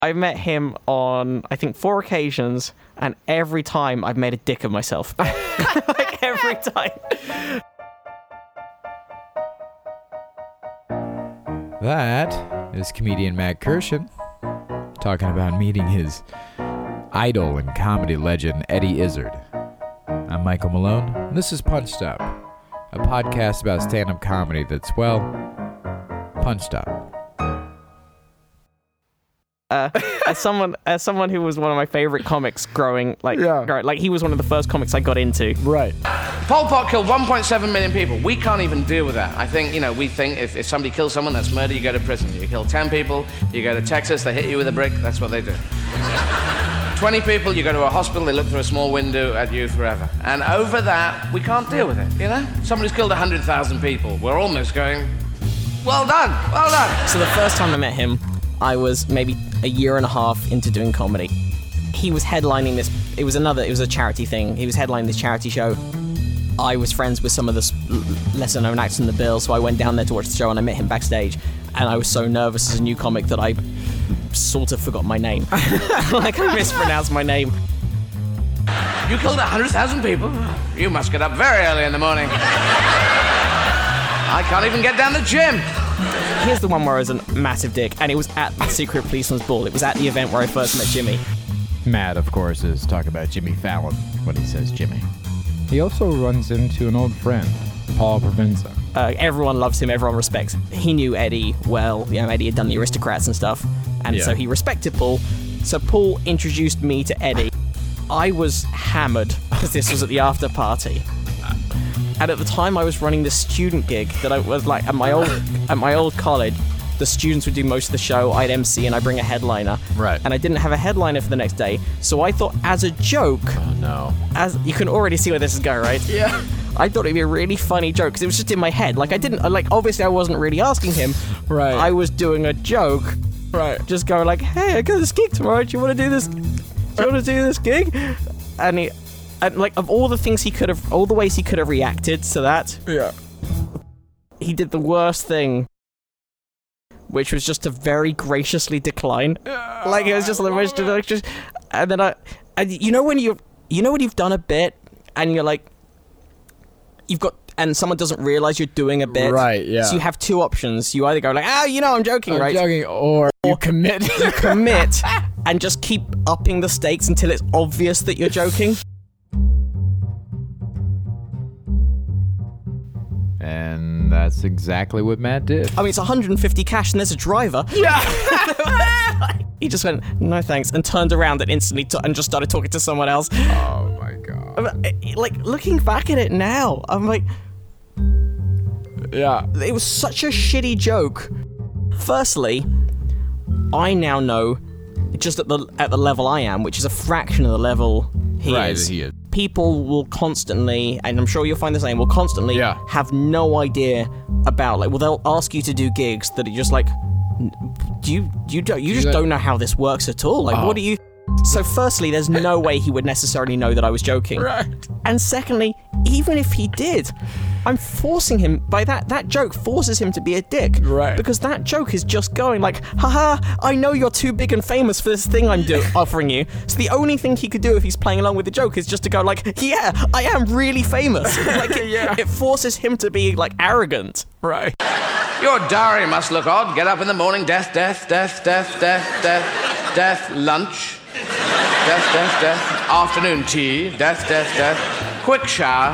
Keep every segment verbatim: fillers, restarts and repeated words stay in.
I met him on, I think, four occasions, and every time I've made a dick of myself. Like, every time. That is comedian Matt Kirshen talking about meeting his idol and comedy legend Eddie Izzard. I'm Michael Malone, and this is Punched Up, a podcast about stand-up comedy that's, well, punched up. Uh, as someone, as someone who was one of my favorite comics growing, like, Yeah. grow- like he was one of the first comics I got into. Right. Pol Pot killed one point seven million people. We can't even deal with that. I think, you know, we think if, if somebody kills someone, that's murder, you go to prison. You kill ten people, you go to Texas, they hit you with a brick, that's what they do. twenty people, you go to a hospital, they look through a small window at you forever. And over that, we can't deal with it, you know? Somebody's killed one hundred thousand people. We're almost going, well done, well done. So the first time I met him, I was maybe a year and a half into doing comedy. He was headlining this, it was another, it was a charity thing. He was headlining this charity show. I was friends with some of the s- lesser known actors in the bill, so I went down there to watch the show and I met him backstage. And I was so nervous as a new comic that I sort of forgot my name. Like, I mispronounced my name. You killed one hundred thousand people? You must get up very early in the morning. I can't even get down the gym. Here's the one where I was a massive dick, and it was at the Secret Policeman's Ball. It was at the event where I first met Jimmy. Matt, of course, is talking about Jimmy Fallon when he says Jimmy. He also runs into an old friend, Paul Provenza. Uh, everyone loves him, everyone respects him. He knew Eddie well. You know, Eddie had done the Aristocrats and stuff, and Yeah. so he respected Paul. So Paul introduced me to Eddie. I was hammered because this was at the after party. And at the time, I was running this student gig that I was like at my old at my old college. The students would do most of the show. I'd M C and I'd bring a headliner. Right. And I didn't have a headliner for the next day, so I thought, as a joke, Oh, no. as you can already see where this is going, right? Yeah. I thought it'd be a really funny joke because it was just in my head. Like I didn't like. Obviously, I wasn't really asking him. Right. I was doing a joke. Right. Just going like, "Hey, I got this gig tomorrow. Do you want to do this? Do you want to do this gig?" And he, and like, of all the things he could have, all the ways he could have reacted to that, Yeah. he did the worst thing, which was just to very graciously decline. Like it was just the most, like, just, and then I, and you know when you, you know when you've done a bit and you're like, you've got, and someone doesn't realize you're doing a bit. Right, yeah. So you have two options. You either go like, "Ah, you know, I'm joking," I'm right? joking, or you commit. You commit and just keep upping the stakes until it's obvious that you're joking. And that's exactly what Matt did. I mean, it's one hundred fifty cash and there's a driver. Yeah. He just went, "No thanks," and turned around and instantly t- and just started talking to someone else. Oh, my God. Like, looking back at it now, I'm like, Yeah. it was such a shitty joke. Firstly, I now know, just at the at the level I am, which is a fraction of the level he Right, is. he is. People will constantly, and I'm sure you'll find the same, will constantly Yeah. have no idea about, like, well, they'll ask you to do gigs that are just like, "N- do you you don't you just like- don't know how this works at all? Like, Oh. what do you?" So, firstly, there's no way he would necessarily know that I was joking. Right. And secondly, even if he did, I'm forcing him, by that, that joke forces him to be a dick. Right. Because that joke is just going like, haha, I know you're too big and famous for this thing I'm do- offering you. So the only thing he could do if he's playing along with the joke is just to go like, yeah, I am really famous. Like, it, Yeah. it forces him to be like arrogant. Right. Your diary must look odd. Get up in the morning, death, death, death, death, death, death, death, lunch. Death, death, death. Afternoon tea. Death, death, death. Quick shower.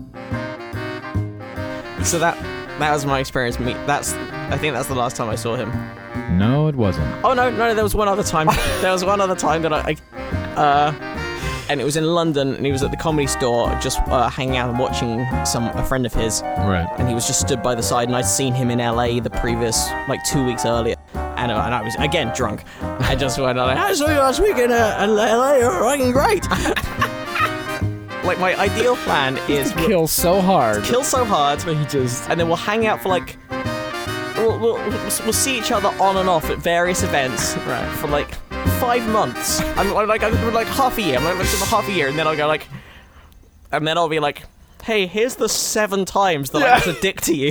So that that was my experience. Me, that's I think that's the last time I saw him. No, it wasn't. Oh no, no, there was one other time. There was one other time that I, I uh, and it was in London, and he was at the Comedy Store, just uh, hanging out and watching some a friend of his, Right. and he was just stood by the side, and I'd seen him in L A the previous, like two weeks earlier, and, uh, and I was again drunk. I just went like, "I saw you last week in uh, L A, you're fucking great." Like, my ideal plan is we'll Kill so hard. kill so hard, He just. and then we'll hang out for like. We'll, we'll, we'll see each other on and off at various events Right. for like five months. I'm, I'm like, I'm like half a year. I'm like, like half a year, and then I'll go like, and then I'll be like, "Hey, here's the seven times that I was a dick to you."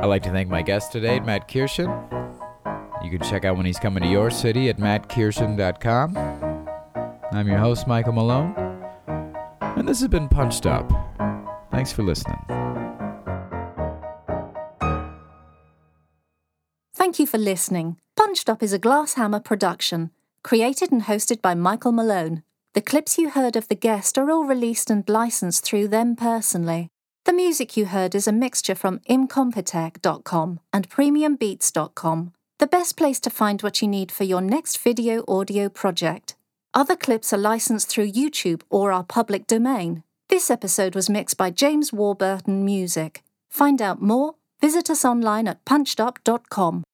I'd like to thank my guest today, Matt Kirshen. You can check out when he's coming to your city at matt kirshen dot com. I'm your host, Michael Malone, and this has been Punched Up. Thanks for listening. Thank you for listening. Punched Up is a Glasshammer production, created and hosted by Michael Malone. The clips you heard of the guest are all released and licensed through them personally. The music you heard is a mixture from incompetech dot com and premium beats dot com, the best place to find what you need for your next video audio project. Other clips are licensed through YouTube or our public domain. This episode was mixed by James Warburton Music. Find out more, visit us online at punched up dot com.